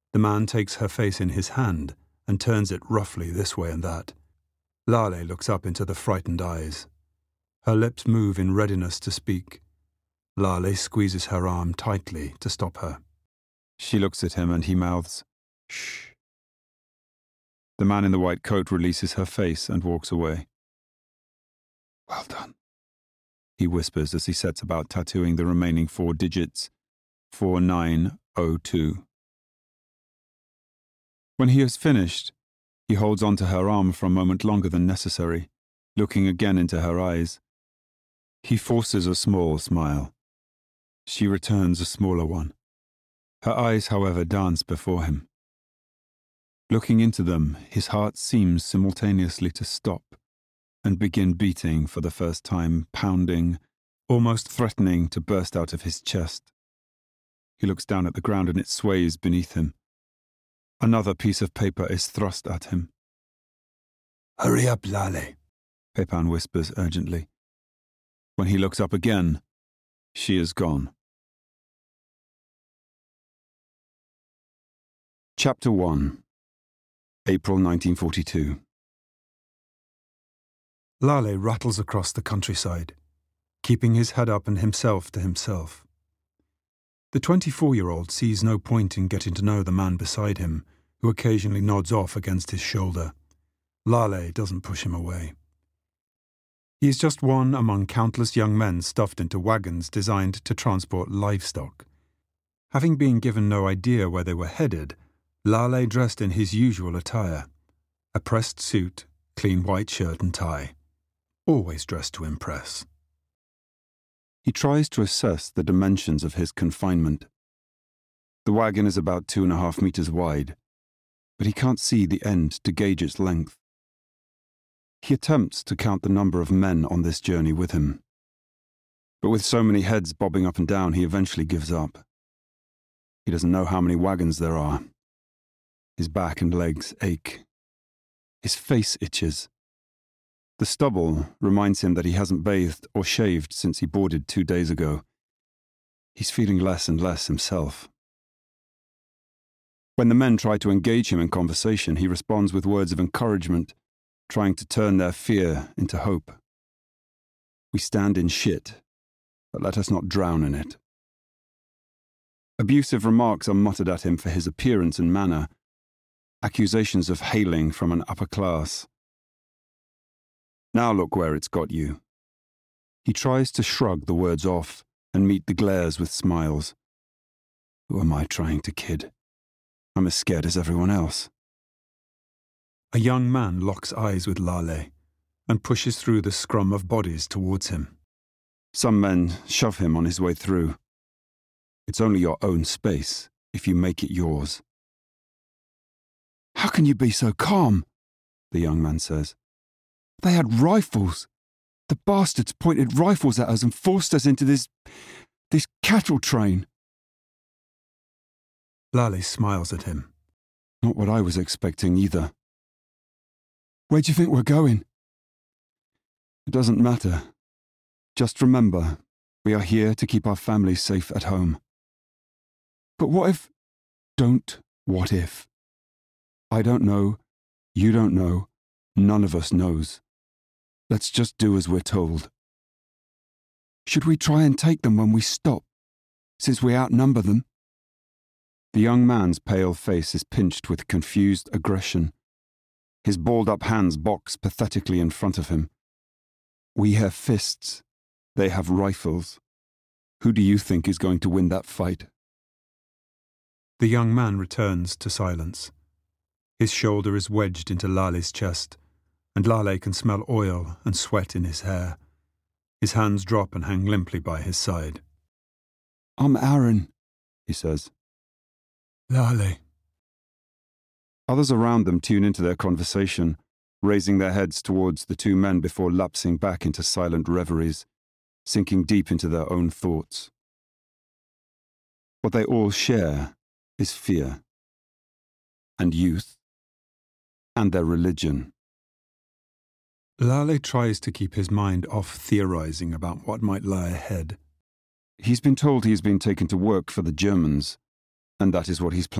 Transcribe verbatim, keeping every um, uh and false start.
The man takes her face in his hand and turns it roughly this way and that. Lale looks up into the frightened eyes. Her lips move in readiness to speak. Lale squeezes her arm tightly to stop her. She looks at him and he mouths, "Shh." The man in the white coat releases her face and walks away. "Well done," he whispers as he sets about tattooing the remaining four digits, four nine oh two. When he has finished, he holds onto her arm for a moment longer than necessary, looking again into her eyes. He forces a small smile. She returns a smaller one. Her eyes, however, dance before him. Looking into them, his heart seems simultaneously to stop and begin beating for the first time, pounding, almost threatening to burst out of his chest. He looks down at the ground and it sways beneath him. Another piece of paper is thrust at him. "Hurry up, Lale," Pepin whispers urgently. When he looks up again, she is gone. Chapter one. April nineteen forty-two. Lale rattles across the countryside, keeping his head up and himself to himself. The twenty-four-year-old sees no point in getting to know the man beside him, who occasionally nods off against his shoulder. Lale doesn't push him away. He is just one among countless young men stuffed into wagons designed to transport livestock. Having been given no idea where they were headed, Lale dressed in his usual attire, a pressed suit, clean white shirt and tie, always dressed to impress. He tries to assess the dimensions of his confinement. The wagon is about two and a half meters wide, but he can't see the end to gauge its length. He attempts to count the number of men on this journey with him. But with so many heads bobbing up and down, he eventually gives up. He doesn't know how many wagons there are. His back and legs ache. His face itches. The stubble reminds him that he hasn't bathed or shaved since he boarded two days ago. He's feeling less and less himself. When the men try to engage him in conversation, he responds with words of encouragement, trying to turn their fear into hope. "We stand in shit, but let us not drown in it." Abusive remarks are muttered at him for his appearance and manner, accusations of hailing from an upper class. "Now look where it's got you." He tries to shrug the words off and meet the glares with smiles. Who am I trying to kid? I'm as scared as everyone else. A young man locks eyes with Lale and pushes through the scrum of bodies towards him. Some men shove him on his way through. It's only your own space if you make it yours. "How can you be so calm?" the young man says. "They had rifles. The bastards pointed rifles at us and forced us into this... this cattle train." Lale smiles at him. "Not what I was expecting either." "Where do you think we're going?" "It doesn't matter. Just remember, we are here to keep our families safe at home." "But what if..." "Don't what if. I don't know, you don't know, none of us knows. Let's just do as we're told." "Should we try and take them when we stop, since we outnumber them?" The young man's pale face is pinched with confused aggression. His balled-up hands box pathetically in front of him. "We have fists. They have rifles. Who do you think is going to win that fight?" The young man returns to silence. His shoulder is wedged into Lale's chest, and Lale can smell oil and sweat in his hair. His hands drop and hang limply by his side. "I'm Aaron," he says. "Lale." Others around them tune into their conversation, raising their heads towards the two men before lapsing back into silent reveries, sinking deep into their own thoughts. What they all share is fear, and youth, and their religion. Lale tries to keep his mind off theorizing about what might lie ahead. He's been told he's been taken to work for the Germans, and that is what he's planning.